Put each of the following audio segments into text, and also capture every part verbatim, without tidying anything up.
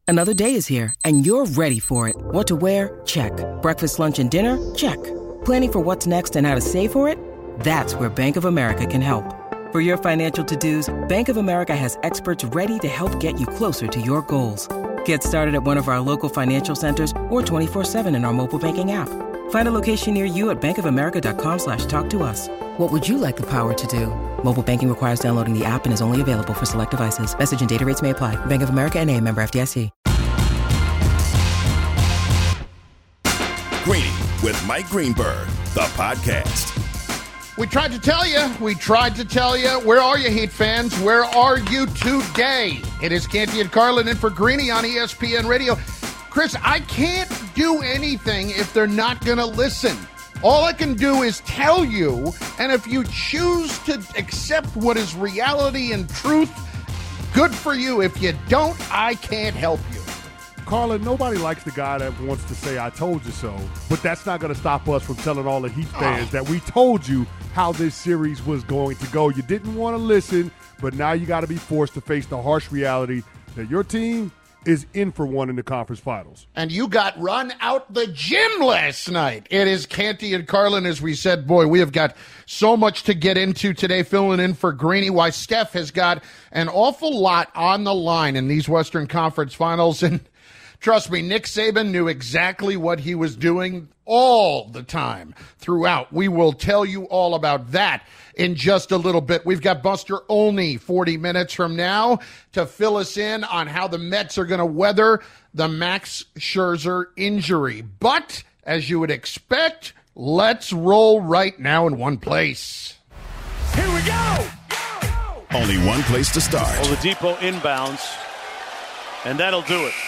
Another day is here, and you're ready for it. What to wear? Check. Breakfast, lunch, and dinner? Check. Planning for what's next and how to save for it? That's where Bank of America can help. For your financial to-dos, Bank of America has experts ready to help get you closer to your goals. Get started at one of our local financial centers or twenty-four seven in our mobile banking app. Find a location near you at bankofamerica.com slash talk to us. What would you like the power to do? Mobile banking requires downloading the app and is only available for select devices. Message and data rates may apply. Bank of America N A, member F D I C. Greeny with Mike Greenberg, the podcast. We tried to tell you. We tried to tell you. Where are you, Heat fans? Where are you today? It is Canty and Carlin in for Greeny on E S P N Radio. Chris, I can't do anything if they're not going to listen. All I can do is tell you, and if you choose to accept what is reality and truth, good for you. If you don't, I can't help you. Carlin, nobody likes the guy that wants to say, I told you so. But that's not going to stop us from telling all the Heat fans oh. that we told you how this series was going to go. You didn't want to listen, but now you got to be forced to face the harsh reality that your team is in for one in the conference finals. And you got run out the gym last night. It is Canty and Carlin, as we said. Boy, we have got so much to get into today, filling in for Greeny. Why Steph has got an awful lot on the line in these Western Conference finals. And trust me, Nick Saban knew exactly what he was doing all the time throughout. We will tell you all about that in just a little bit. We've got Buster Olney forty minutes from now to fill us in on how the Mets are going to weather the Max Scherzer injury. But as you would expect, let's roll right now in one place. Here we go! Only one place to start. Oladipo inbounds, and that'll do it.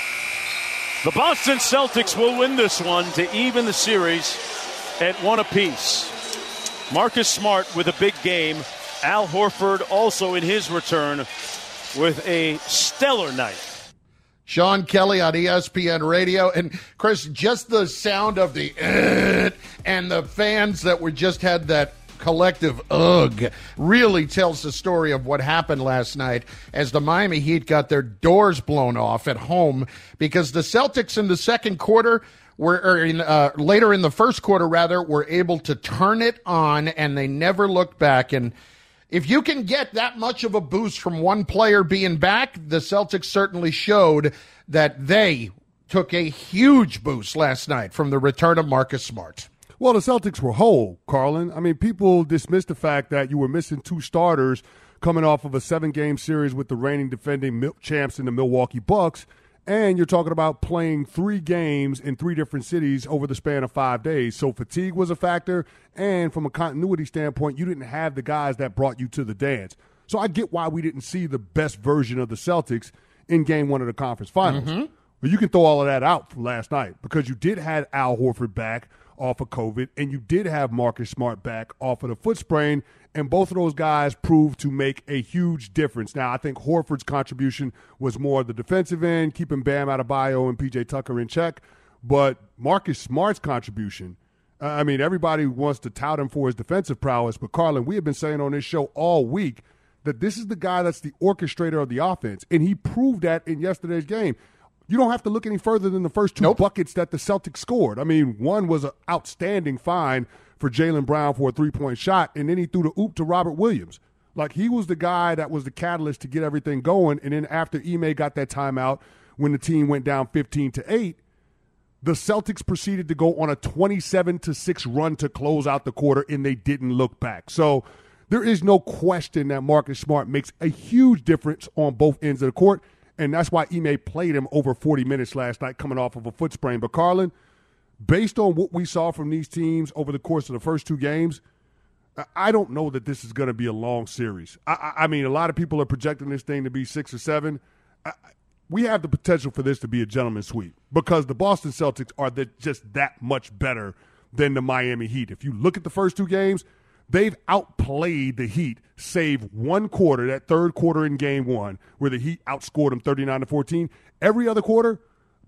The Boston Celtics will win this one to even the series at one apiece. Marcus Smart with a big game. Al Horford also in his return with a stellar night. Sean Kelly on E S P N Radio. And, Chris, just the sound of the uh, and the fans that were just had that collective ugh really tells the story of what happened last night as the Miami Heat got their doors blown off at home because the Celtics in the second quarter were or in, uh, later in the first quarter rather were able to turn it on, and they never looked back. And if you can get that much of a boost from one player being back, the Celtics certainly showed that they took a huge boost last night from the return of Marcus Smart. Well, the Celtics were whole, Carlin. I mean, people dismissed the fact that you were missing two starters coming off of a seven-game series with the reigning defending champs in the Milwaukee Bucks, and you're talking about playing three games in three different cities over the span of five days. So fatigue was a factor, and from a continuity standpoint, you didn't have the guys that brought you to the dance. So I get why we didn't see the best version of the Celtics in game one of the conference finals. Mm-hmm. But you can throw all of that out from last night because you did have Al Horford back off of COVID, and you did have Marcus Smart back off of the foot sprain, and both of those guys proved to make a huge difference. Now, I think Horford's contribution was more the defensive end, keeping Bam Adebayo and P J Tucker in check, but Marcus Smart's contribution, uh, I mean, everybody wants to tout him for his defensive prowess, but Carlin, we have been saying on this show all week that this is the guy that's the orchestrator of the offense, and he proved that in yesterday's game. You don't have to look any further than the first two nope. buckets that the Celtics scored. I mean, one was an outstanding find for Jaylen Brown for a three-point shot, and then he threw the oop to Robert Williams. Like, he was the guy that was the catalyst to get everything going, and then after Ime got that timeout when the team went down fifteen to eight, the Celtics proceeded to go on a twenty-seven to six run to close out the quarter, and they didn't look back. So there is no question that Marcus Smart makes a huge difference on both ends of the court. And that's why Ime played him over forty minutes last night coming off of a foot sprain. But, Carlin, based on what we saw from these teams over the course of the first two games, I don't know that this is going to be a long series. I, I mean, a lot of people are projecting this thing to be six or seven. I, we have the potential for this to be a gentleman's sweep because the Boston Celtics are the, just that much better than the Miami Heat. If you look at the first two games, they've outplayed the Heat, save one quarter, that third quarter in game one, where the Heat outscored them thirty-nine to fourteen. Every other quarter,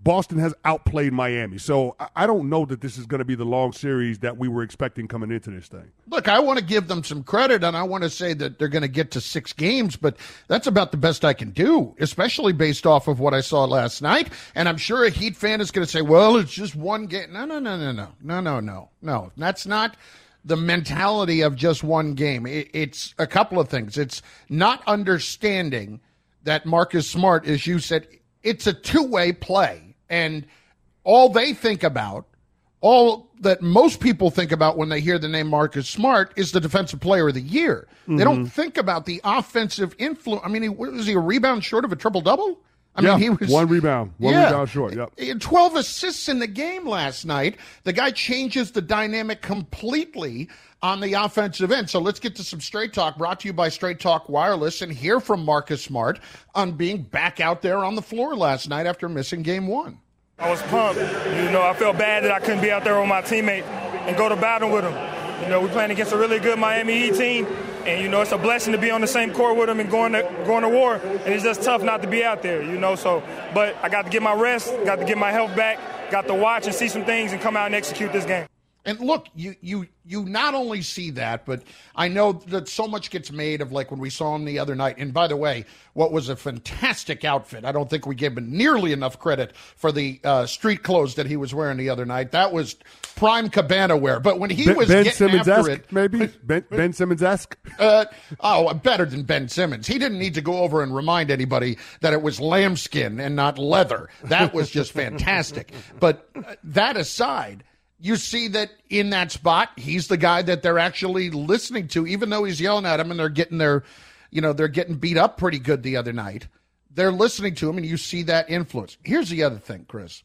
Boston has outplayed Miami. So I don't know that this is going to be the long series that we were expecting coming into this thing. Look, I want to give them some credit, and I want to say that they're going to get to six games, but that's about the best I can do, especially based off of what I saw last night. And I'm sure a Heat fan is going to say, well, it's just one game. No, no, no, no, no, no, no, no, no. That's not the mentality of just one game. It, it's a couple of things. It's not understanding that Marcus Smart, as you said, it's a two-way play. And all they think about, all that most people think about when they hear the name Marcus Smart is the Defensive Player of the Year. Mm-hmm. They don't think about the offensive influence. I mean, he, was he a rebound short of a triple-double? I yeah, mean, he was one rebound, one yeah, rebound short. Yep. He had twelve assists in the game last night. The guy changes the dynamic completely on the offensive end. So let's get to some Straight Talk, brought to you by Straight Talk Wireless, and hear from Marcus Smart on being back out there on the floor last night after missing game one. I was pumped. You know, I felt bad that I couldn't be out there with my teammate and go to battle with him. You know, we're playing against a really good Miami Heat team, and, you know, it's a blessing to be on the same court with them and going to, going to war, and it's just tough not to be out there, you know. So, but I got to get my rest, got to get my health back, got to watch and see some things and come out and execute this game. And look, you you you not only see that, but I know that so much gets made of, like when we saw him the other night. And by the way, what was a fantastic outfit. I don't think we gave him nearly enough credit for the uh, street clothes that he was wearing the other night. That was prime Cabana wear. But when he Ben, was Ben getting Simmons-esque, after it, maybe Ben, Ben Simmons-esque. Uh, oh, better than Ben Simmons. He didn't need to go over and remind anybody that it was lambskin and not leather. That was just fantastic. But uh, that aside, you see that in that spot, he's the guy that they're actually listening to, even though he's yelling at him and they're getting their, you know, they're getting beat up pretty good the other night. They're listening to him, and you see that influence. Here's the other thing, Chris.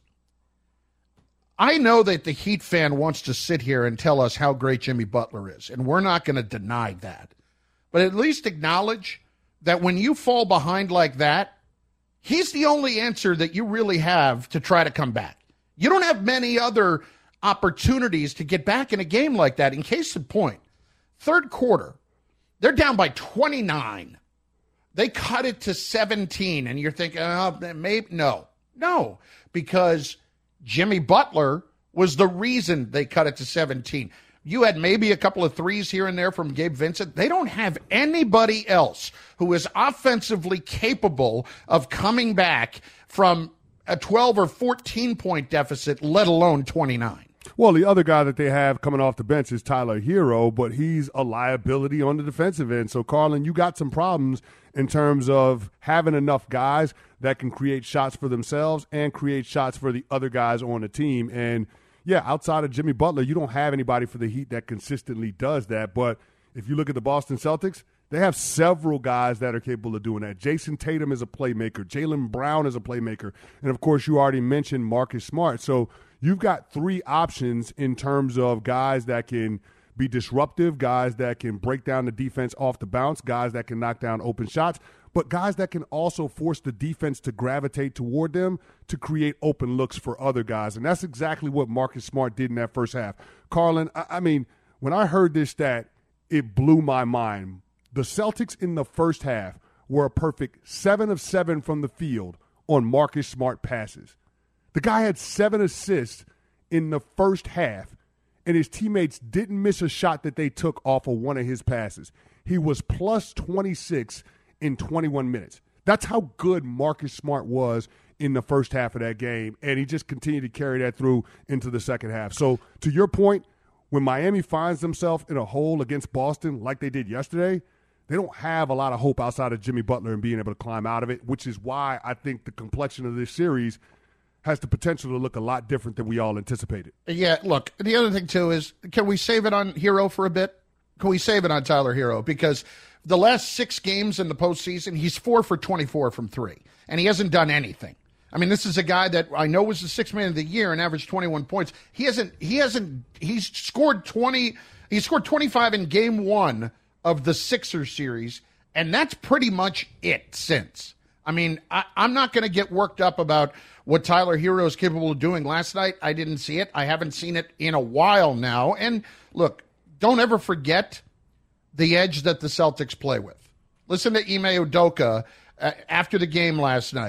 I know that the Heat fan wants to sit here and tell us how great Jimmy Butler is, and we're not going to deny that. But at least acknowledge that when you fall behind like that, he's the only answer that you really have to try to come back. You don't have many other opportunities to get back in a game like that. In case in point, third quarter, they're down by twenty-nine. They cut it to seventeen, and you're thinking, oh, maybe, no. No, because Jimmy Butler was the reason they cut it to seventeen. You had maybe a couple of threes here and there from Gabe Vincent. They don't have anybody else who is offensively capable of coming back from a twelve or fourteen point deficit, let alone twenty-nine. Well, the other guy that they have coming off the bench is Tyler Hero, but he's a liability on the defensive end. So, Carlin, you got some problems in terms of having enough guys that can create shots for themselves and create shots for the other guys on the team. And, yeah, outside of Jimmy Butler, you don't have anybody for the Heat that consistently does that. But if you look at the Boston Celtics, they have several guys that are capable of doing that. Jason Tatum is a playmaker. Jaylen Brown is a playmaker. And, of course, you already mentioned Marcus Smart. So you've got three options in terms of guys that can be disruptive, guys that can break down the defense off the bounce, guys that can knock down open shots, but guys that can also force the defense to gravitate toward them to create open looks for other guys. And that's exactly what Marcus Smart did in that first half. Carlin, I, I mean, when I heard this stat, it blew my mind. The Celtics in the first half were a perfect seven of seven from the field on Marcus Smart passes. The guy had seven assists in the first half, and his teammates didn't miss a shot that they took off of one of his passes. He was plus twenty-six in twenty-one minutes. That's how good Marcus Smart was in the first half of that game, and he just continued to carry that through into the second half. So to your point, when Miami finds themselves in a hole against Boston like they did yesterday, they don't have a lot of hope outside of Jimmy Butler and being able to climb out of it, which is why I think the complexion of this series has the potential to look a lot different than we all anticipated. Yeah, look, the other thing, too, is can we save it on Hero for a bit? Can we save it on Tyler Hero? Because the last six games in the postseason, he's four for twenty-four from three, and he hasn't done anything. I mean, this is a guy that I know was the sixth man of the year and averaged twenty-one points. He hasn't, he hasn't, he's scored twenty, he scored twenty-five in game one of the Sixers series, and that's pretty much it since. I mean, I, I'm not going to get worked up about what Tyler Hero is capable of doing. Last night, I didn't see it. I haven't seen it in a while now. And look, don't ever forget the edge that the Celtics play with. Listen to Ime Udoka uh, after the game last night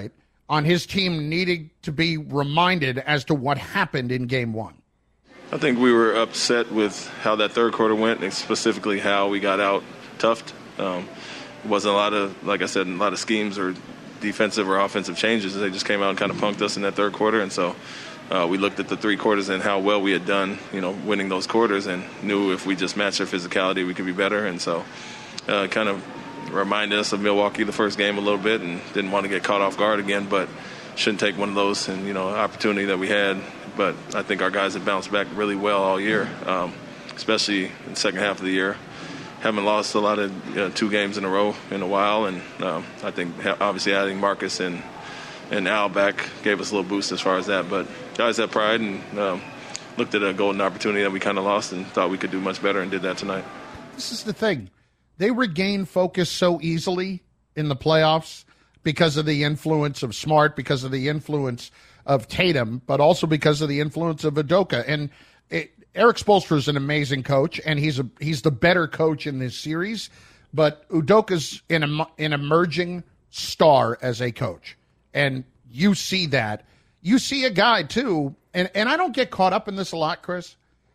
on his team needing to be reminded as to what happened in game one? I think we were upset with how that third quarter went, and specifically how we got out toughed. Um, it wasn't a lot of, like I said, a lot of schemes or defensive or offensive changes. They just came out and kind of punked us in that third quarter, and so uh, we looked at the three quarters and how well we had done, you know, winning those quarters, and knew if we just matched our physicality, we could be better. And so uh, kind of reminded us of Milwaukee the first game a little bit, and didn't want to get caught off guard again, but shouldn't take one of those and, you know, opportunity that we had. But I think our guys have bounced back really well all year, um, especially in the second half of the year. Haven't lost a lot of uh, two games in a row in a while, and um, I think obviously adding Marcus and and Al back gave us a little boost as far as that. But guys have pride and um, looked at a golden opportunity that we kind of lost and thought we could do much better, and did that tonight. This is the thing. They regain focus so easily in the playoffs because of the influence of Smart, because of the influence of Tatum, but also because of the influence of Udoka. And it, Eric Spoelstra is an amazing coach, and he's a he's the better coach in this series. But Udoka's an, an emerging star as a coach, and you see that. You see a guy, too, and, and I don't get caught up in this a lot, Chris,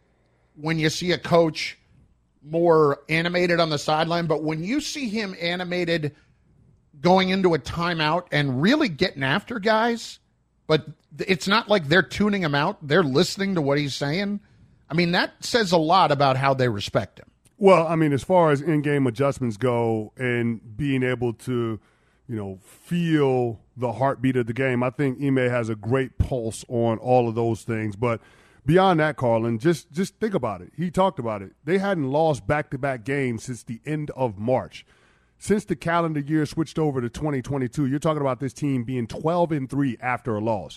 when you see a coach more animated on the sideline, but when you see him animated going into a timeout and really getting after guys, but it's not like they're tuning him out. They're listening to what he's saying. I mean, that says a lot about how they respect him. Well, I mean, as far as in-game adjustments go and being able to, you know, feel the heartbeat of the game, I think Ime has a great pulse on all of those things. But beyond that, Carlin, just, just think about it. He talked about it. They hadn't lost back-to-back games since the end of March. Since the calendar year switched over to twenty twenty-two, you're talking about this team being twelve and three after a loss.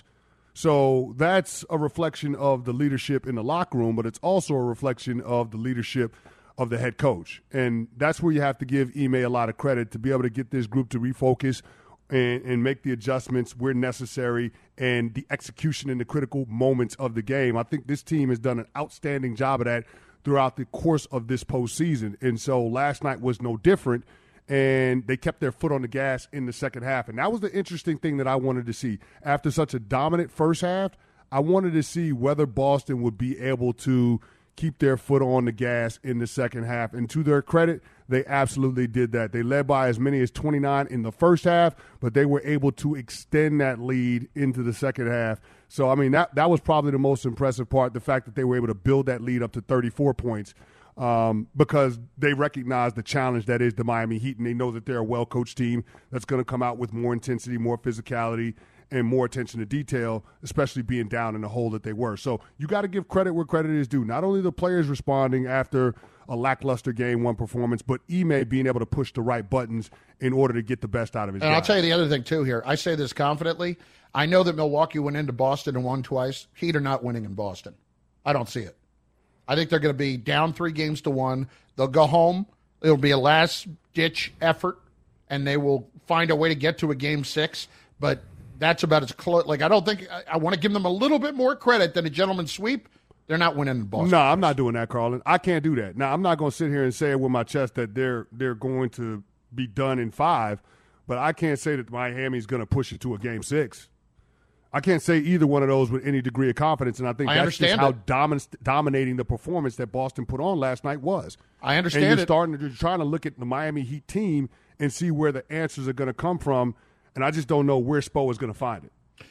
So that's a reflection of the leadership in the locker room, but it's also a reflection of the leadership of the head coach. And that's where you have to give Ime a lot of credit to be able to get this group to refocus and, and make the adjustments where necessary and the execution in the critical moments of the game. I think this team has done an outstanding job of that throughout the course of this postseason. And so last night was no different. And they kept their foot on the gas in the second half. And that was the interesting thing that I wanted to see. After such a dominant first half, I wanted to see whether Boston would be able to keep their foot on the gas in the second half. And to their credit, they absolutely did that. They led by as many as twenty-nine in the first half, but they were able to extend that lead into the second half. So, I mean, that, that was probably the most impressive part, the fact that they were able to build that lead up to thirty-four points. Um, because they recognize the challenge that is the Miami Heat, and they know that they're a well-coached team that's going to come out with more intensity, more physicality, and more attention to detail, especially being down in the hole that they were. So you got to give credit where credit is due. Not only the players responding after a lackluster game one performance, but Ime being able to push the right buttons in order to get the best out of his And guys. I'll tell you the other thing, too, here. I say this confidently. I know that Milwaukee went into Boston and won twice. Heat are not winning in Boston. I don't see it. I think they're going to be down three games to one. They'll go home. It'll be a last-ditch effort, and they will find a way to get to a game six. But that's about as close. Like, I don't think – I, I want to give them a little bit more credit than a gentleman's sweep. They're not winning in Boston. No, I'm not doing that, Carlin. I can't do that. Now, I'm not going to sit here and say it with my chest that they're they're going to be done in five, but I can't say that Miami's going to push it to a game six. I can't say either one of those with any degree of confidence, and I think I that's just how it. domin- dominating the performance that Boston put on last night was. I understand and you're it. starting to, you're trying to look at the Miami Heat team and see where the answers are going to come from, and I just don't know where Spo is going to find it.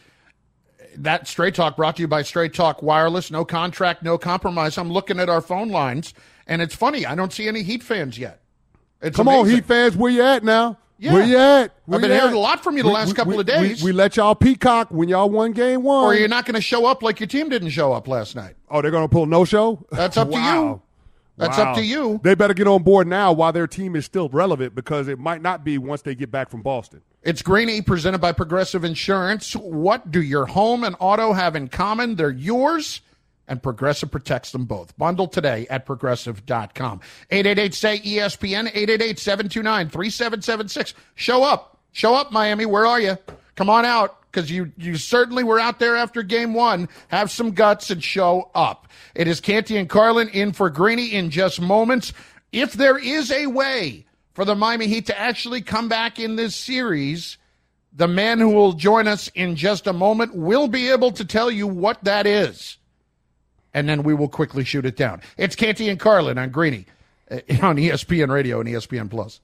That Straight Talk brought to you by Straight Talk Wireless. No contract, no compromise. I'm looking at our phone lines, and it's funny. I don't see any Heat fans yet. It's Come amazing. on, Heat fans, where you at now? Yeah. Where you at? Where I've been you hearing at? a lot from you the We- last we- couple we- of days. We, we let y'all peacock when y'all won game one. Or you're not going to show up like your team didn't show up last night. Oh, they're going to pull no show? That's up to Wow. you. That's Wow. up to you. They better get on board now while their team is still relevant, because it might not be once they get back from Boston. It's Greeny, presented by Progressive Insurance. What do your home and auto have in common? They're yours, and Progressive protects them both. Bundle today at progressive dot com. eight eight eight, S A Y, E S P N, eight eight eight, seven two nine, three seven seven six. Show up. Show up, Miami. Where are you? Come on out, because you, you certainly were out there after game one. Have some guts and show up. It is Canty and Carlin in for Greeny in just moments. If there is a way for the Miami Heat to actually come back in this series, The man who will join us in just a moment will be able to tell you what that is. And then we will quickly shoot it down. It's Canty and Carlin on Greeny uh, on E S P N Radio and E S P N Plus.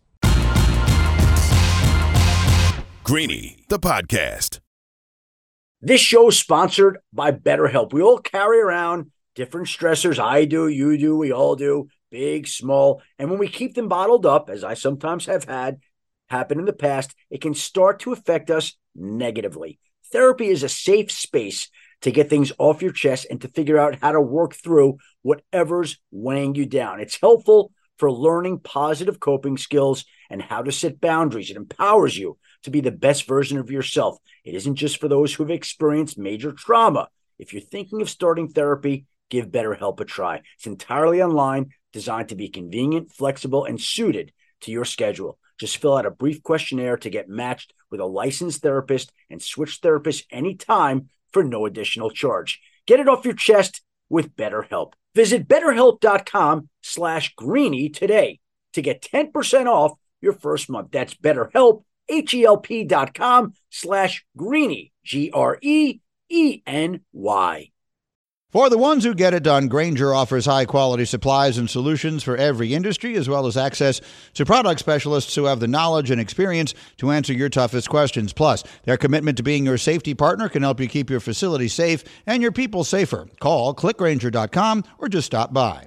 Greeny, the podcast. This show is sponsored by BetterHelp. We all carry around different stressors. I do, you do, we all do, big, small. And when we keep them bottled up, as I sometimes have had happen in the past, it can start to affect us negatively. Therapy is a safe space to get things off your chest and to figure out how to work through whatever's weighing you down. It's helpful for learning positive coping skills and how to set boundaries. It empowers you to be the best version of yourself. It isn't just for those who've experienced major trauma. If you're thinking of starting therapy, give BetterHelp a try. It's entirely online, designed to be convenient, flexible, and suited to your schedule. Just fill out a brief questionnaire to get matched with a licensed therapist and switch therapists anytime for no additional charge. Get it off your chest with BetterHelp. Visit BetterHelp.com slash Greeny today to get ten percent off your first month. That's BetterHelp, H-E-L-P dot com slash Greeny, G R E E N Y. For the ones who get it done, Grainger offers high-quality supplies and solutions for every industry, as well as access to product specialists who have the knowledge and experience to answer your toughest questions. Plus, their commitment to being your safety partner can help you keep your facility safe and your people safer. Call click grainger dot com or just stop by.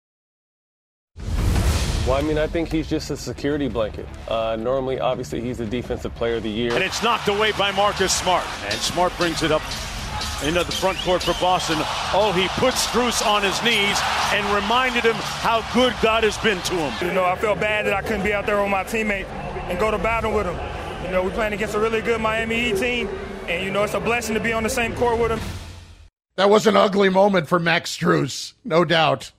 Well, I mean, I think he's just a security blanket. Uh, normally, obviously, he's the defensive player of the year. And it's knocked away by Marcus Smart. And Smart brings it up into the front court for Boston. Oh, he put Strus on his knees and reminded him how good God has been to him. You know, I felt bad that I couldn't be out there with my teammate and go to battle with him. You know, we're playing against a really good Miami Heat team, and, you know, it's a blessing to be on the same court with him. That was an ugly moment for Max Strus, no doubt.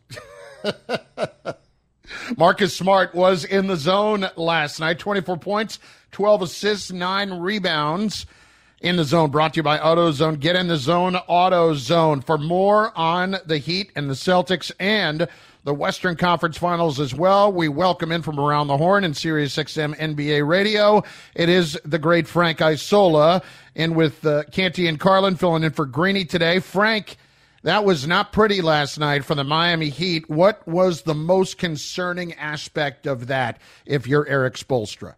Marcus Smart was in the zone last night. twenty-four points, twelve assists, nine rebounds. In the Zone, brought to you by AutoZone. Get in the zone, AutoZone. For more on the Heat and the Celtics and the Western Conference Finals as well, we welcome in from around the horn in Sirius X M N B A Radio. It is the great Frank Isola, in with uh, Canty and Carlin, filling in for Greeny today. Frank, that was not pretty last night for the Miami Heat. What was the most concerning aspect of that, if you're Eric Spoelstra?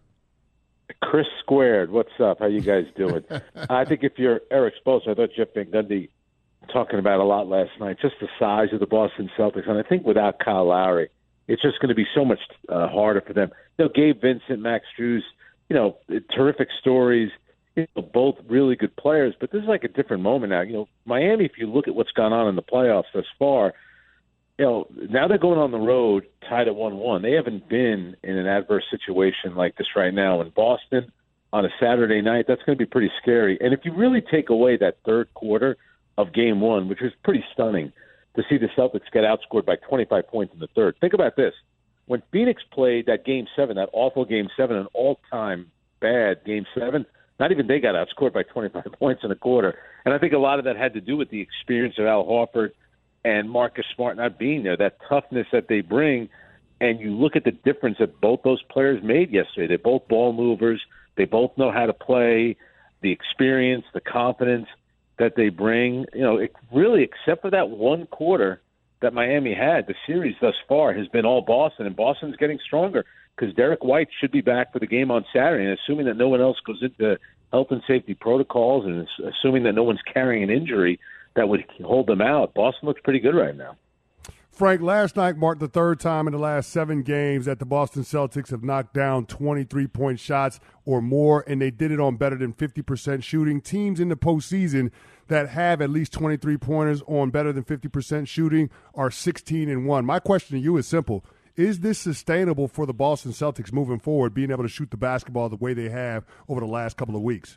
Chris Squared, what's up? How you guys doing? I think if you're Eric Spoelstra, I thought Jeff Van Gundy talking about a lot last night, just the size of the Boston Celtics. And I think without Kyle Lowry, it's just going to be so much uh, harder for them. You know, Gabe Vincent, Max Strus, you know, terrific stories, you know, both really good players. But this is like a different moment now. You know, Miami, if you look at what's gone on in the playoffs thus far, you know, now they're going on the road tied at one one. They haven't been in an adverse situation like this right now. In Boston on a Saturday night, that's going to be pretty scary. And if you really take away that third quarter of game one, which was pretty stunning to see the Celtics get outscored by twenty-five points in the third. Think about this. When Phoenix played that game seven, that awful game seven, an all-time bad game seven, not even they got outscored by twenty-five points in a quarter. And I think a lot of that had to do with the experience of Al Horford and Marcus Smart not being there, that toughness that they bring. And you look at the difference that both those players made yesterday. They're both ball movers. They both know how to play, the experience, the confidence that they bring. You know, it really, except for that one quarter that Miami had, the series thus far has been all Boston, and Boston's getting stronger because Derek White should be back for the game on Saturday. And assuming that no one else goes into health and safety protocols and assuming that no one's carrying an injury that would hold them out, Boston looks pretty good right now. Frank, last night marked the third time in the last seven games that the Boston Celtics have knocked down twenty-three point shots or more, and they did it on better than fifty percent shooting. Teams in the postseason that have at least twenty-three pointers on better than fifty percent shooting are sixteen and one. My question to you is simple. Is this sustainable for the Boston Celtics moving forward, being able to shoot the basketball the way they have over the last couple of weeks?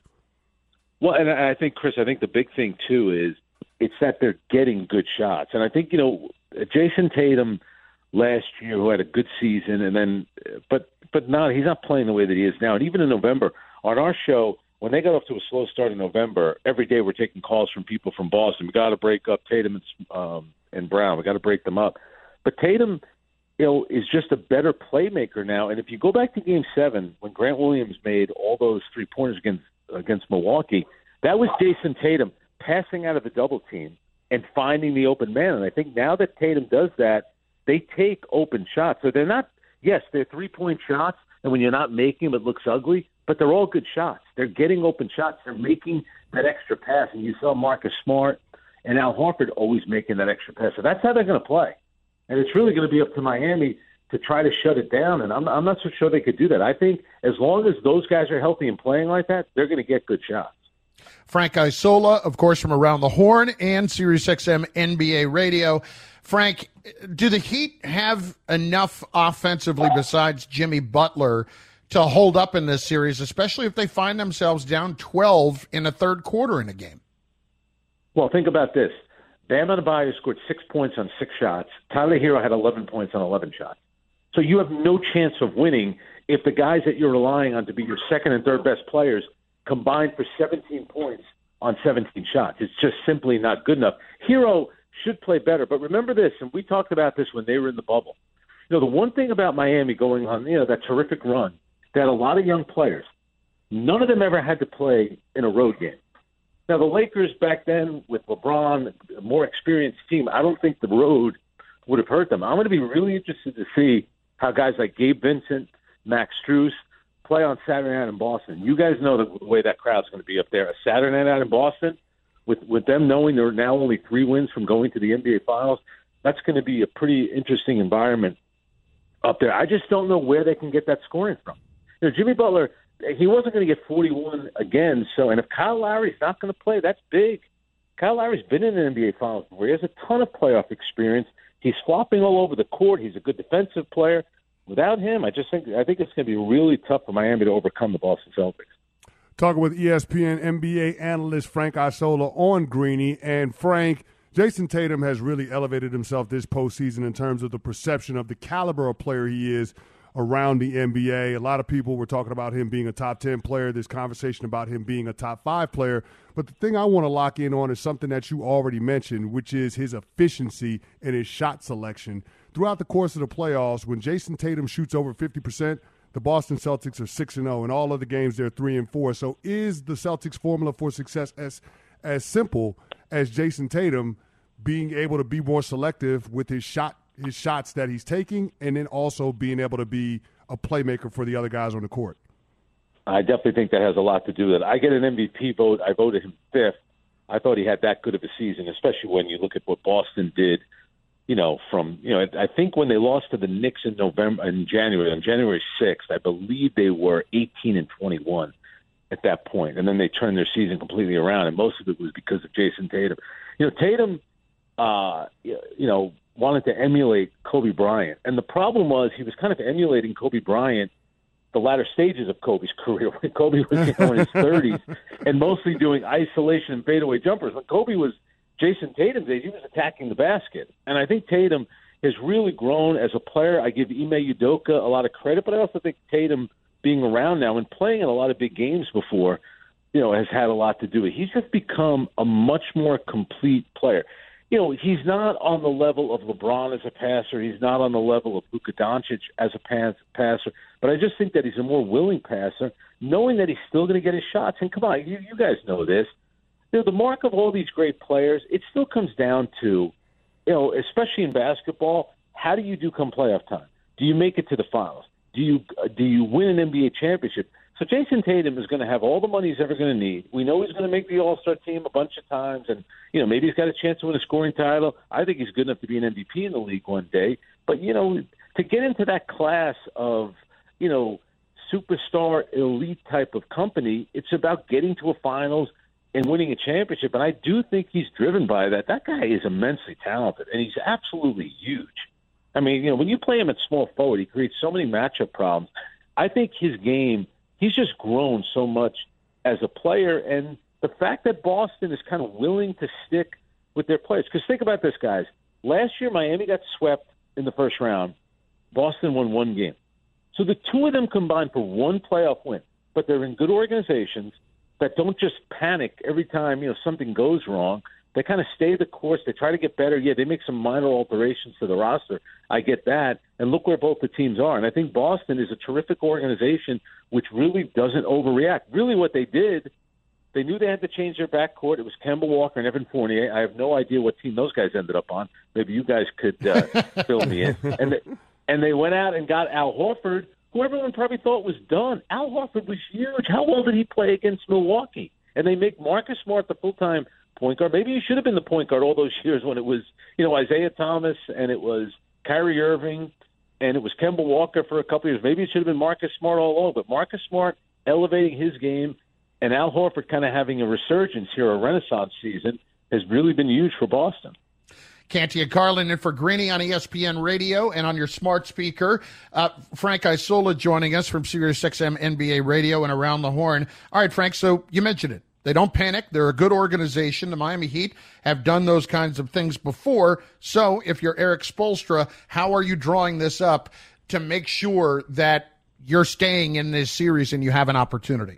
Well, and I think, Chris, I think the big thing, too, is it's that they're getting good shots. And I think, you know, Jason Tatum last year, who had a good season, and then, but but not he's not playing the way that he is now. And even in November, on our show, when they got off to a slow start in November, every day we're taking calls from people from Boston. We got to break up Tatum and, um, and Brown. We got to break them up. But Tatum, you know, is just a better playmaker now. And if you go back to Game Seven, when Grant Williams made all those three pointers against against Milwaukee, that was Jason Tatum passing out of the double team and finding the open man. And I think now that Tatum does that, they take open shots. So they're not, yes, they're three-point shots, and when you're not making them, it looks ugly, but they're all good shots. They're getting open shots. They're making that extra pass, and you saw Marcus Smart and Al Horford always making that extra pass. So that's how they're going to play. And it's really going to be up to Miami to try to shut it down, and I'm, I'm not so sure they could do that. I think as long as those guys are healthy and playing like that, they're going to get good shots. Frank Isola, of course, from Around the Horn and SiriusXM N B A Radio. Frank, do the Heat have enough offensively besides Jimmy Butler to hold up in this series, especially if they find themselves down twelve in a third quarter in a game? Well, think about this. Bam Adebayo scored six points on six shots. Tyler Hero had eleven points on eleven shots. So you have no chance of winning if the guys that you're relying on to be your second and third best players combined for seventeen points on seventeen shots. It's just simply not good enough. Hero should play better, but remember this, and we talked about this when they were in the bubble. You know, the one thing about Miami going on, you know, that terrific run, they had a lot of young players. None of them ever had to play in a road game. Now, the Lakers back then with LeBron, a more experienced team, I don't think the road would have hurt them. I'm going to be really interested to see how guys like Gabe Vincent, Max Strus play on Saturday night in Boston. You guys know the way that crowd's going to be up there. A Saturday night in Boston, with, with them knowing they're now only three wins from going to the N B A Finals, that's going to be a pretty interesting environment up there. I just don't know where they can get that scoring from. You know, Jimmy Butler, he wasn't going to get forty-one again. So, and if Kyle Lowry's not going to play, that's big. Kyle Lowry's been in the N B A Finals before. He has a ton of playoff experience. He's flopping all over the court. He's a good defensive player. Without him, I just think I think it's going to be really tough for Miami to overcome the Boston Celtics. Talking with E S P N N B A analyst Frank Isola on Greeny. And Frank, Jason Tatum has really elevated himself this postseason in terms of the perception of the caliber of player he is around the N B A. A lot of people were talking about him being a top ten player, this conversation about him being a top five player. But the thing I want to lock in on is something that you already mentioned, which is his efficiency and his shot selection. Throughout the course of the playoffs, when Jason Tatum shoots over fifty percent, the Boston Celtics are six and oh. In all other games, they're three and four. So is the Celtics' formula for success as as simple as Jason Tatum being able to be more selective with his shot his shots that he's taking, and then also being able to be a playmaker for the other guys on the court? I definitely think that has a lot to do with it. I get an M V P vote. I voted him fifth. I thought he had that good of a season, especially when you look at what Boston did. You know, from you know, I think when they lost to the Knicks in November, in January, on January sixth, I believe they were eighteen and twenty-one at that point, and then they turned their season completely around, and most of it was because of Jason Tatum. You know, Tatum, uh, you know, wanted to emulate Kobe Bryant, and the problem was he was kind of emulating Kobe Bryant the latter stages of Kobe's career, when Kobe was you know, in his thirties and mostly doing isolation and fadeaway jumpers. When Kobe was Jason Tatum's age, he was attacking the basket. And I think Tatum has really grown as a player. I give Ime Udoka a lot of credit, but I also think Tatum being around now and playing in a lot of big games before, you know, has had a lot to do with it. He's just become a much more complete player. You know, he's not on the level of LeBron as a passer. He's not on the level of Luka Doncic as a pass, passer. But I just think that he's a more willing passer, knowing that he's still going to get his shots. And come on, you, you guys know this. You know, the mark of all these great players, it still comes down to, you know, especially in basketball, how do you do come playoff time? Do you make it to the finals? Do you do you win an N B A championship? So Jason Tatum is going to have all the money he's ever going to need. We know he's going to make the All-Star team a bunch of times, and you know maybe he's got a chance to win a scoring title. I think he's good enough to be an M V P in the league one day. But you know, to get into that class of you know superstar elite type of company, it's about getting to a finals and winning a championship. And I do think he's driven by that. That guy is immensely talented, and he's absolutely huge. I mean, you know, when you play him at small forward, he creates so many matchup problems. I think his game, he's just grown so much as a player. And the fact that Boston is kind of willing to stick with their players. Because think about this, guys. Last year, Miami got swept in the first round. Boston won one game. So the two of them combined for one playoff win. But they're in good organizations that don't just panic every time, you know, something goes wrong. They kind of stay the course. They try to get better. Yeah, they make some minor alterations to the roster. I get that. And look where both the teams are. And I think Boston is a terrific organization which really doesn't overreact. Really what they did They knew they had to change their backcourt. It was Kemba Walker and Evan Fournier. I have no idea what team those guys ended up on. Maybe you guys could uh, fill me in. And they, and they went out and got Al Horford, who everyone probably thought was done. Al Horford was huge. How well did he play against Milwaukee? And they make Marcus Smart the full-time point guard. Maybe he should have been the point guard all those years when it was, you know, Isaiah Thomas and it was Kyrie Irving and it was Kemba Walker for a couple of years. Maybe it should have been Marcus Smart all along. But Marcus Smart elevating his game and Al Horford kind of having a resurgence here, a renaissance season, has really been huge for Boston. Canty and Carlin in for Greeny on E S P N Radio and on your smart speaker. Uh, Frank Isola joining us from SiriusXM N B A Radio and Around the Horn. All right, Frank, so you mentioned it. They don't panic. They're a good organization. The Miami Heat have done those kinds of things before. So if you're Eric Spoelstra, how are you drawing this up to make sure that you're staying in this series and you have an opportunity?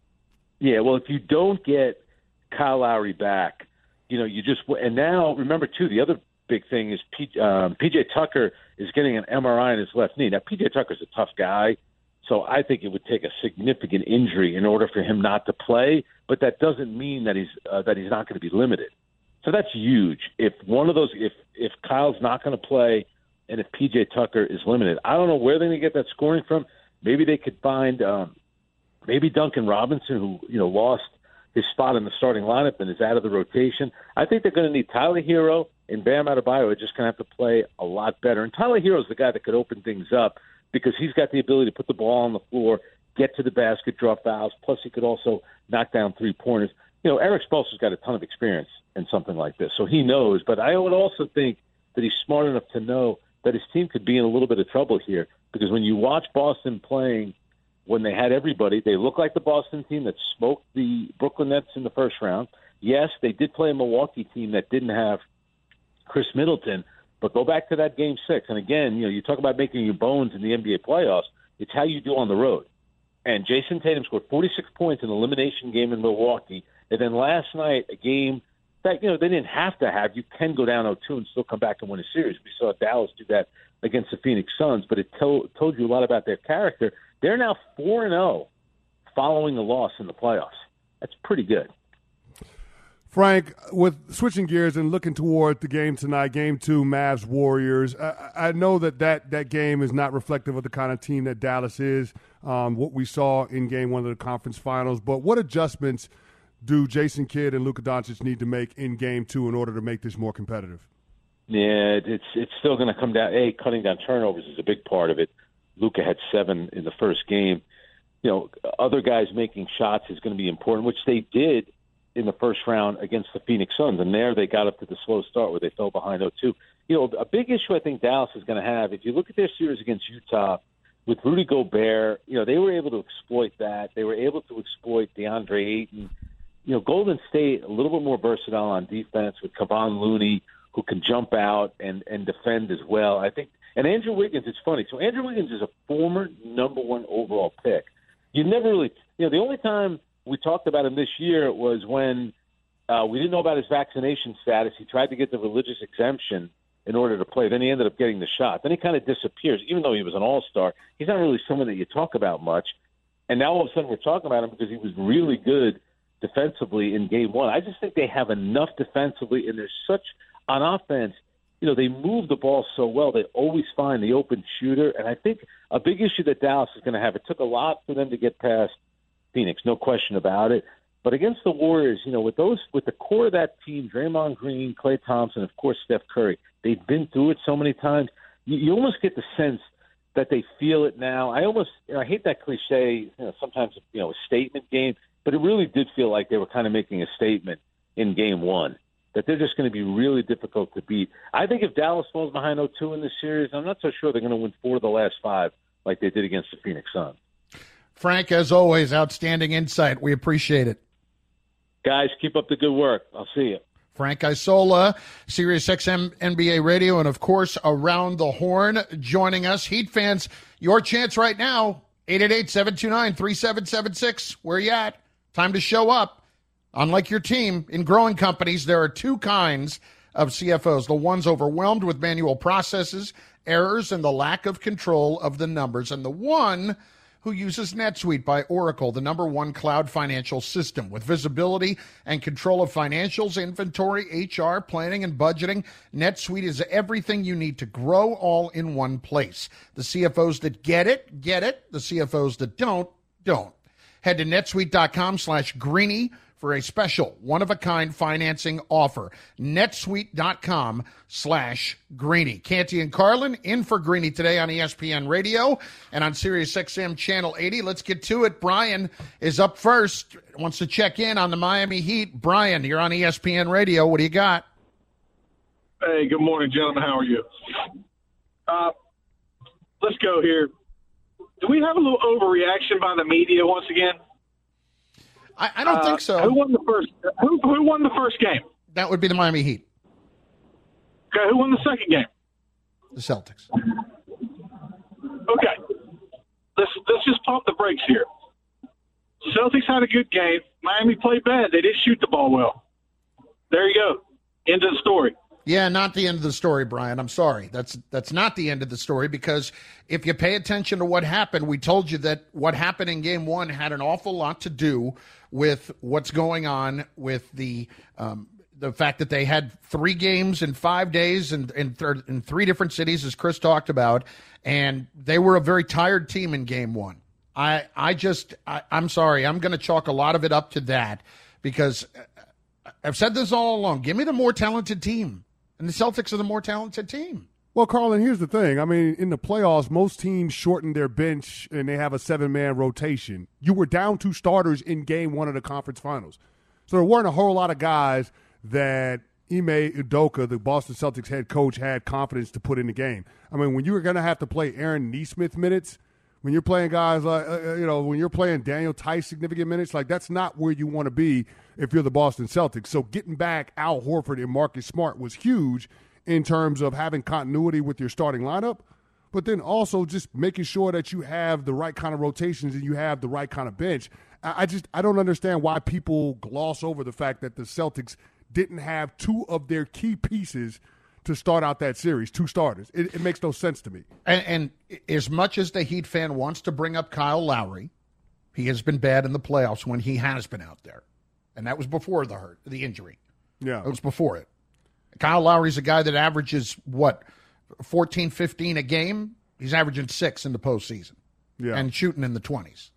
Yeah, well, if you don't get Kyle Lowry back, you know, you just – and now, remember, too, the other big thing is P, um, P J Tucker is getting an M R I in his left knee. Now, P J Tucker's a tough guy, so I think it would take a significant injury in order for him not to play, but that doesn't mean that he's uh, that he's not going to be limited. So that's huge. If one of those – if if Kyle's not going to play and if P J Tucker is limited, I don't know where they're going to get that scoring from. Maybe they could find um, – Maybe Duncan Robinson, who you know lost his spot in the starting lineup and is out of the rotation. I think they're going to need Tyler Hero and Bam Adebayo are just going to have to play a lot better. And Tyler Hero is the guy that could open things up because he's got the ability to put the ball on the floor, get to the basket, draw fouls. Plus, he could also knock down three-pointers. You know, Eric Spoelstra's got a ton of experience in something like this, so he knows. But I would also think that he's smart enough to know that his team could be in a little bit of trouble here because when you watch Boston playing – when they had everybody, they look like the Boston team that smoked the Brooklyn Nets in the first round. Yes, they did play a Milwaukee team that didn't have Chris Middleton, but go back to that game six. And again, you know, you talk about making your bones in the N B A playoffs. It's how you do on the road. And Jason Tatum scored forty-six points in an elimination game in Milwaukee. And then last night, a game that, you know, they didn't have to have. You can go down oh two and still come back and win a series. We saw Dallas do that against the Phoenix Suns, but it to- told you a lot about their character. They're now four and oh following the loss in the playoffs. That's pretty good. Frank, with switching gears and looking toward the game tonight, game two, Mavs Warriors, I, I know that, that that game is not reflective of the kind of team that Dallas is, um, what we saw in game one of the conference finals, but what adjustments do Jason Kidd and Luka Doncic need to make in game two in order to make this more competitive? Yeah, it's it's still going to come down. A, cutting down turnovers is a big part of it. Luka had seven in the first game. You know, other guys making shots is going to be important, which they did in the first round against the Phoenix Suns. And there they got up to the slow start where they fell behind oh two. You know, a big issue I think Dallas is going to have, if you look at their series against Utah, with Rudy Gobert, you know, they were able to exploit that. They were able to exploit DeAndre Ayton. You know, Golden State, a little bit more versatile on defense with Kevon Looney, who can jump out and, and defend as well. I think, and Andrew Wiggins, it's funny. So Andrew Wiggins is a former number one overall pick. You never really, you know, the only time we talked about him this year was when uh, we didn't know about his vaccination status. He tried to get the religious exemption in order to play. Then he ended up getting the shot. Then he kind of disappears. Even though he was an all-star, he's not really someone that you talk about much. And now all of a sudden we're talking about him because he was really good defensively in game one. I just think they have enough defensively, and there's such on offense. You know, they move the ball so well. They always find the open shooter. And I think a big issue that Dallas is going to have, it took a lot for them to get past Phoenix, no question about it. But against the Warriors, you know, with those, with the core of that team, Draymond Green, Klay Thompson, of course, Steph Curry, they've been through it so many times. You, you almost get the sense that they feel it now. I almost, you know, I hate that cliche, you know, sometimes, you know, a statement game, but it really did feel like they were kind of making a statement in game one, that they're just going to be really difficult to beat. I think if Dallas falls behind oh two in this series, I'm not so sure they're going to win four of the last five like they did against the Phoenix Suns. Frank, as always, outstanding insight. We appreciate it. Guys, keep up the good work. I'll see you. Frank Isola, SiriusXM N B A Radio, and, of course, Around the Horn joining us. Heat fans, your chance right now, eight eight eight, seven two nine, three seven seven six. Where you at? Time to show up. Unlike your team, in growing companies, there are two kinds of C F Os. The ones overwhelmed with manual processes, errors, and the lack of control of the numbers. And the one who uses NetSuite by Oracle, the number one cloud financial system. With visibility and control of financials, inventory, H R, planning, and budgeting, NetSuite is everything you need to grow all in one place. The C F Os that get it, get it. The C F Os that don't, don't. Head to netsuite.com slash greeny for a special one-of-a-kind financing offer. netsuite.com slash Greeny. Canty and Carlin in for Greeny today on E S P N Radio and on Sirius X M Channel eighty. Let's get to it. Brian is up first, wants to check in on the Miami Heat. Brian, you're on E S P N Radio. What do you got? Hey, good morning, gentlemen. How are you? Uh, let's go here. Do we have a little overreaction by the media once again? I, I don't uh, think so. Who won the first? Who, who won the first game? That would be the Miami Heat. Okay, who won the second game? The Celtics. Okay, let's let's just pump the brakes here. Celtics had a good game. Miami played bad. They didn't shoot the ball well. There you go. End of the story. Yeah, not the end of the story, Brian. I'm sorry. That's that's not the end of the story, because if you pay attention to what happened, we told you that what happened in game one had an awful lot to do with what's going on with the um, the fact that they had three games in five days and in, in, in three different cities, as Chris talked about, and they were a very tired team in game one. I, I just, I, I'm sorry. I'm going to chalk a lot of it up to that, because I've said this all along. Give me the more talented team. And the Celtics are the more talented team. Well, Carlin, here's the thing. I mean, in the playoffs, most teams shorten their bench and they have a seven-man rotation. You were down two starters in game one of the conference finals. So there weren't a whole lot of guys that Ime Udoka, the Boston Celtics head coach, had confidence to put in the game. I mean, when you were going to have to play Aaron Nesmith minutes, when you're playing guys like, uh, you know, when you're playing Daniel Tice significant minutes, like that's not where you want to be if you're the Boston Celtics. So getting back Al Horford and Marcus Smart was huge in terms of having continuity with your starting lineup, but then also just making sure that you have the right kind of rotations and you have the right kind of bench. I just I don't understand why people gloss over the fact that the Celtics didn't have two of their key pieces to start out that series, two starters. It, it makes no sense to me. And, and as much as the Heat fan wants to bring up Kyle Lowry, he has been bad in the playoffs when he has been out there. And that was before the hurt, the injury. Yeah. It was before it. Kyle Lowry's a guy that averages, what, fourteen, fifteen a game? He's averaging six in the postseason. Yeah. And shooting in the twenties.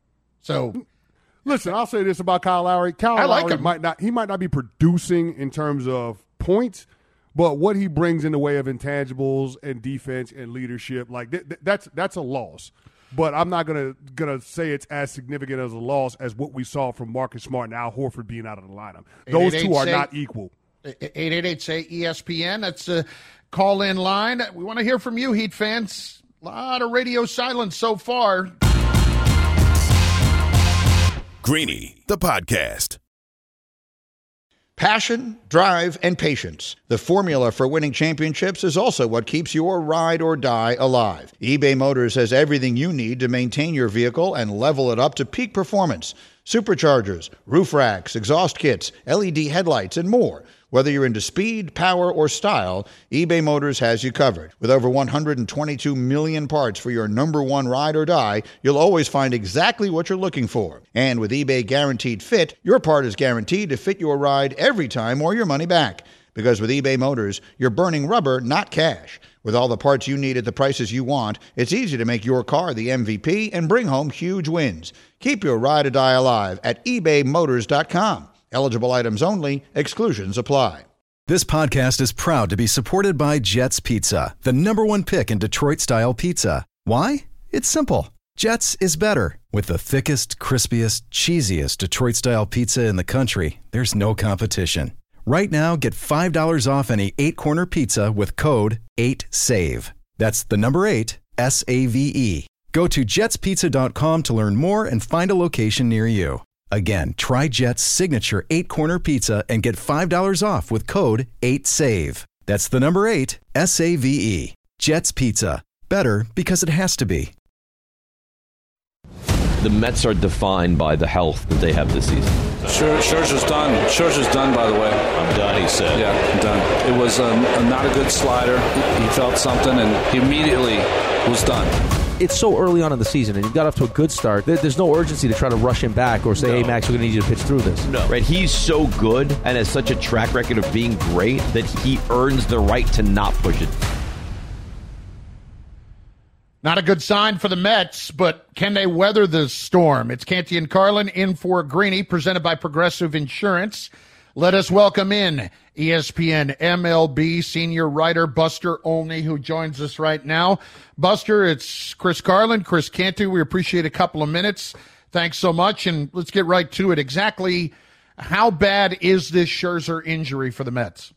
So, listen, I'll say this about Kyle Lowry. Kyle I like Lowry him. might not he might not be producing in terms of points, but what he brings in the way of intangibles and defense and leadership, like th- th- that's that's a loss. But I'm not gonna gonna say it's as significant as a loss as what we saw from Marcus Smart and Al Horford being out of the lineup. Those two are not equal. eight eight eight say E S P N. That's a call-in line. We want to hear from you, Heat fans. A lot of radio silence so far. Greeny, the podcast. Passion, drive, and patience. The formula for winning championships is also what keeps your ride or die alive. eBay Motors has everything you need to maintain your vehicle and level it up to peak performance. Superchargers, roof racks, exhaust kits, L E D headlights, and more. Whether you're into speed, power, or style, eBay Motors has you covered. With over one hundred twenty-two million parts for your number one ride or die, you'll always find exactly what you're looking for. And with eBay Guaranteed Fit, your part is guaranteed to fit your ride every time or your money back. Because with eBay Motors, you're burning rubber, not cash. With all the parts you need at the prices you want, it's easy to make your car the M V P and bring home huge wins. Keep your ride or die alive at ebay motors dot com. Eligible items only. Exclusions apply. This podcast is proud to be supported by Jets Pizza, the number one pick in Detroit-style pizza. Why? It's simple. Jets is better. With the thickest, crispiest, cheesiest Detroit-style pizza in the country, there's no competition. Right now, get five dollars off any eight-corner pizza with code eight save. That's the number eight, S A V E. Go to jets pizza dot com to learn more and find a location near you. Again, try Jet's signature eight-corner pizza and get five dollars off with code eight save. That's the number eight, S A V E. Jet's Pizza. Better because it has to be. The Mets are defined by the health that they have this season. Scher- Scherzer's done. Scherzer's done, by the way. I'm done, he said. Yeah, I'm done. It was um, a, not a good slider. He felt something, and he immediately was done. it's so early on in the season, and you got off to a good start. There's no urgency to try to rush him back or say, no. hey, Max, we're going to need you to pitch through this. No. Right? He's so good and has such a track record of being great that he earns the right to not push it. Not a good sign for the Mets, but can they weather the storm? It's Canty and Carlin in for Greeny, presented by Progressive Insurance. Let us welcome in E S P N M L B senior writer Buster Olney, who joins us right now. Buster, it's Chris Carlin, Chris Canty. We appreciate a couple of minutes. Thanks so much, and let's get right to it. Exactly how bad is this Scherzer injury for the Mets?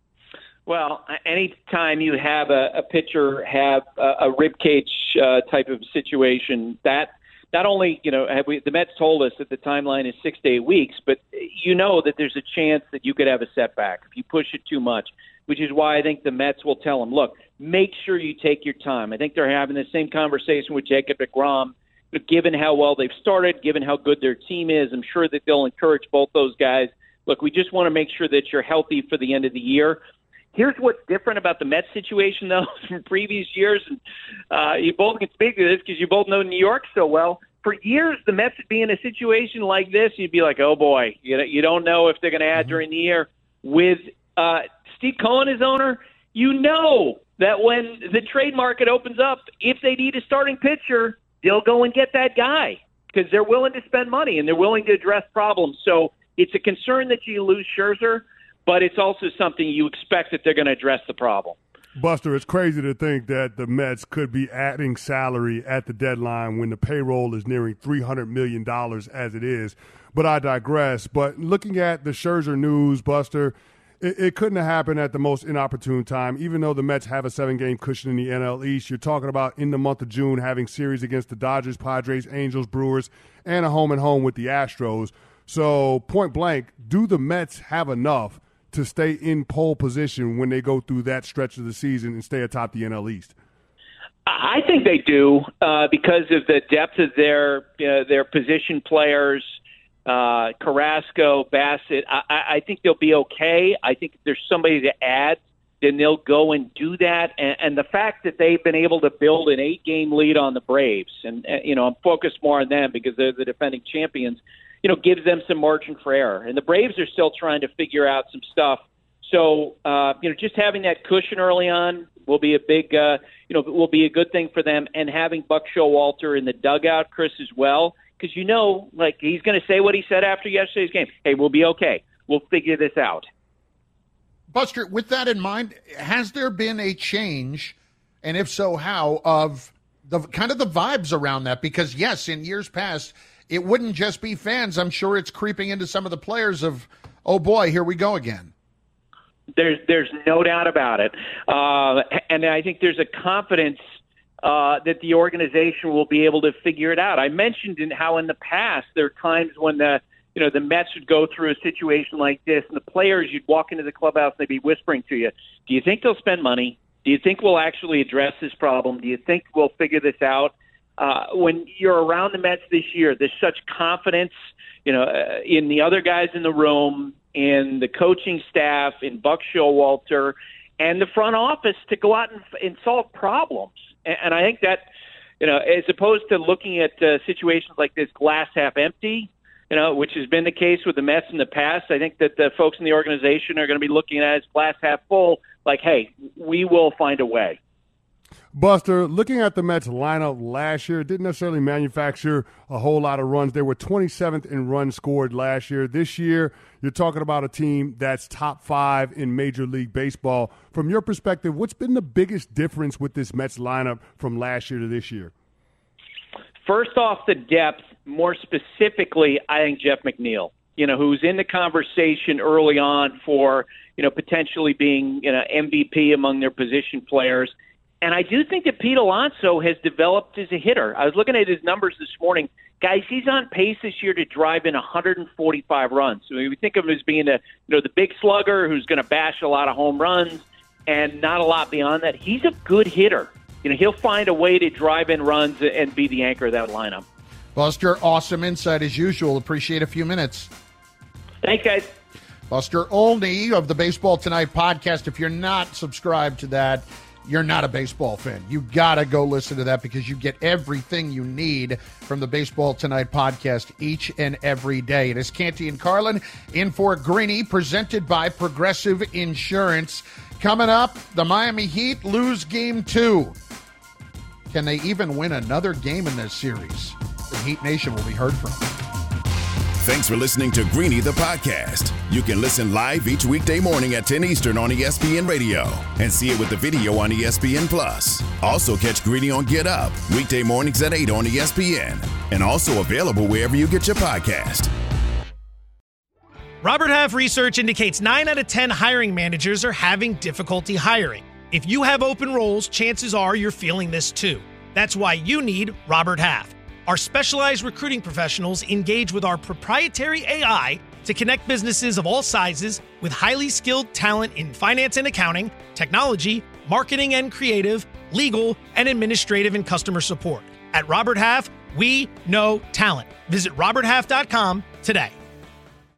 Well, anytime you have a, a pitcher have a, a ribcage uh, type of situation, that not only, you know, have we, the Mets told us that the timeline is six to eight weeks, but you know that there's a chance that you could have a setback if you push it too much, which is why I think the Mets will tell them, look, make sure you take your time. I think they're having the same conversation with Jacob deGrom, but given how well they've started, given how good their team is, I'm sure that they'll encourage both those guys. Look, we just want to make sure that you're healthy for the end of the year. Here's what's different about the Mets situation, though, from previous years. And uh, you both can speak to this because you both know New York so well. For years, the Mets would be in a situation like this. You'd be like, oh, boy, you know, you don't know if they're going to add during the year. With uh, Steve Cohen as owner, you know that when the trade market opens up, if they need a starting pitcher, they'll go and get that guy because they're willing to spend money and they're willing to address problems. So it's a concern that you lose Scherzer, but it's also something you expect that they're going to address the problem. Buster, it's crazy to think that the Mets could be adding salary at the deadline when the payroll is nearing three hundred million dollars as it is. But I digress. But looking at the Scherzer news, Buster, it, it couldn't have happened at the most inopportune time. Even though the Mets have a seven-game cushion in the N L East, you're talking about in the month of June having series against the Dodgers, Padres, Angels, Brewers, and a home-and-home with the Astros. So, point blank, do the Mets have enough to stay in pole position when they go through that stretch of the season and stay atop the N L East? I think they do uh, because of the depth of their uh, their position players, uh, Carrasco, Bassett. I, I think they'll be okay. I think if there's somebody to add, then they'll go and do that. And, and the fact that they've been able to build an eight-game lead on the Braves, and, and you know, I'm focused more on them because they're the defending champions, you know, gives them some margin for error. And the Braves are still trying to figure out some stuff. So, uh, you know, just having that cushion early on will be a big, uh, you know, will be a good thing for them. And having Buck Showalter in the dugout, Chris, as well, because, you know, like he's going to say what he said after yesterday's game. Hey, we'll be okay. We'll figure this out. Buster, with that in mind, has there been a change, and if so, how, of the kind of the vibes around that? Because, yes, in years past, it wouldn't just be fans. I'm sure it's creeping into some of the players of, oh, boy, here we go again. There's there's no doubt about it. Uh, and I think there's a confidence uh, that the organization will be able to figure it out. I mentioned in how in the past there are times when the you know the Mets would go through a situation like this, and the players, you'd walk into the clubhouse and they'd be whispering to you, do you think they'll spend money? Do you think we'll actually address this problem? Do you think we'll figure this out? Uh, when you're around the Mets this year, there's such confidence, you know, uh, in the other guys in the room, in the coaching staff, in Buck Showalter, and the front office to go out and, and solve problems. And, and I think that, you know, as opposed to looking at uh, situations like this glass half empty, you know, which has been the case with the Mets in the past, I think that the folks in the organization are going to be looking at it as glass half full, like, hey, we will find a way. Buster, looking at the Mets lineup last year, it didn't necessarily manufacture a whole lot of runs. They were twenty-seventh in runs scored last year. This year, you're talking about a team that's top five in Major League Baseball. From your perspective, what's been the biggest difference with this Mets lineup from last year to this year? First off, the depth. More specifically, I think Jeff McNeil, you know, who's in the conversation early on for, you know, potentially being, you know, M V P among their position players. And I do think that Pete Alonso has developed as a hitter. I was looking at his numbers this morning. Guys, he's on pace this year to drive in one hundred forty-five runs. So we think of him as being a, you know, the big slugger who's going to bash a lot of home runs and not a lot beyond that. He's a good hitter. You know, he'll find a way to drive in runs and be the anchor of that lineup. Buster, awesome insight as usual. Appreciate a few minutes. Thanks, guys. Buster Olney of the Baseball Tonight podcast. If you're not subscribed to that, you're not a baseball fan. You got to go listen to that because you get everything you need from the Baseball Tonight podcast each and every day. It is Canty and Carlin in for Greeny, presented by Progressive Insurance. Coming up, the Miami Heat lose game two. Can they even win another game in this series? The Heat Nation will be heard from. Thanks for listening to Greeny the podcast. You can listen live each weekday morning at ten Eastern on E S P N Radio and see it with the video on E S P N Plus. Also catch Greeny on Get Up weekday mornings at eight on E S P N and also available wherever you get your podcast. Robert Half research indicates nine out of ten hiring managers are having difficulty hiring. If you have open roles, chances are you're feeling this too. That's why you need Robert Half. Our specialized recruiting professionals engage with our proprietary A I to connect businesses of all sizes with highly skilled talent in finance and accounting, technology, marketing and creative, legal, and administrative and customer support. At Robert Half, we know talent. Visit robert half dot com today.